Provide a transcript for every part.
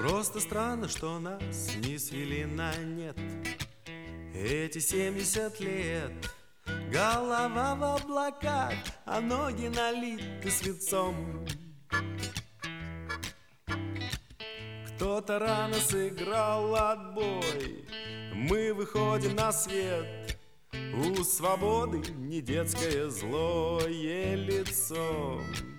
Просто странно, что нас не свели на нет эти 70 лет. Голова в облаках, а ноги налиты свинцом. Кто-то рано сыграл отбой, мы выходим на свет. У свободы не детское злое лицо.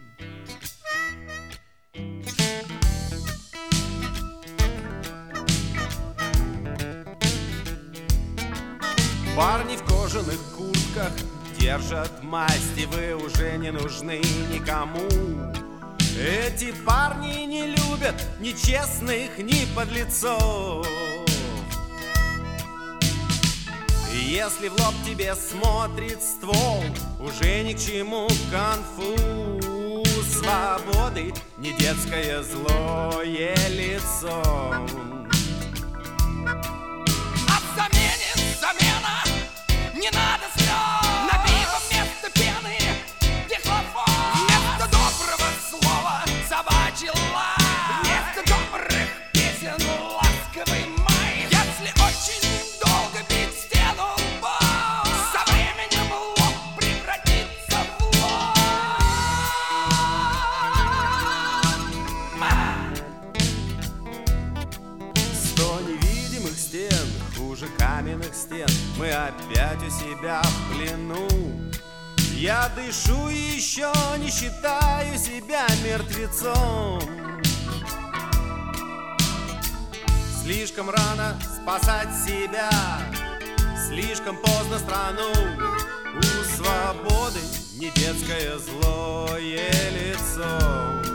Парни в кожаных куртках держат масти, вы уже не нужны никому. Эти парни не любят ни честных, ни подлецов. Если в лоб тебе смотрит ствол, уже ни к чему конфу. Свободы не детское злое лицо. Замена, не надо слез. На пиво вместо пены дихлофон. Вместо доброго слова собачий лай. Вместо добрых песен ласковый май. Если очень долго бить стену лбом, со временем лоб превратится в лоб. 100 невидимых стен, хуже каменных стен, мы опять у себя в плену. Я дышу и еще не считаю себя мертвецом. Слишком рано спасать себя, слишком поздно страну. У свободы не детское злое лицо.